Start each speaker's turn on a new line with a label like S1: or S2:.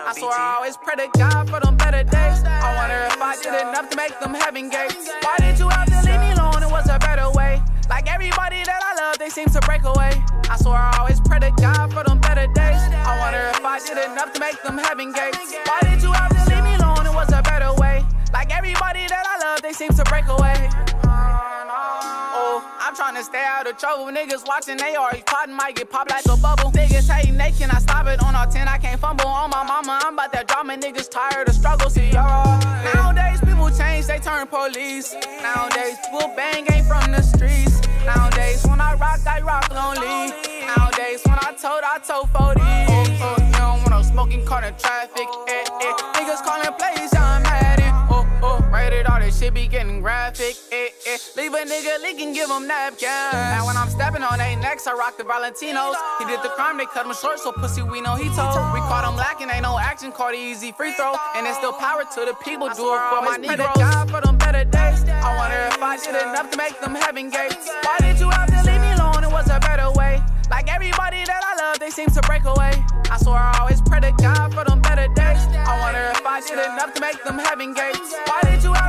S1: I swear I always pray to God for them better days. I wonder if I did enough to make them heaven gates. Why did you have to leave me alone? It was a better way. Like everybody that I love, they seem to break away. I swear I always pray to God for them better days. I wonder if I did enough to make them heaven gates. Why did you have to leave me alone? It was a better way. Like everybody that I love, they seem to break away. I'm tryna stay out of trouble. Niggas watching, they always plotting, might get popped like a bubble. Niggas hating, they can I stop it on our 10, I can't fumble. On my mama, I'm about that drama. Niggas tired of struggle. See, nowadays people change, they turn police. Nowadays people bang, ain't from the streets. Nowadays when I rock lonely. Nowadays when I told 40. You don't want no smoking, caught in traffic. Niggas calling plays, I'm mad in. Rated all this shit be getting graphic. Leave a nigga leaking, give him napkins. And when I'm stepping on they necks, I rock the Valentinos. He did the crime, they cut him short, so pussy we know he told. We caught him lacking, ain't no action, caught the easy free throw. And it's still power to the people, do it for my Negroes. God for them better days. I wonder if I did enough to make them heaven gates. Why did you have to leave me alone? It was a better way. Like everybody that I love, they seem to break away. I swear I always pray to God for them better days. I wonder if I did enough to make them heaven gates. Why did you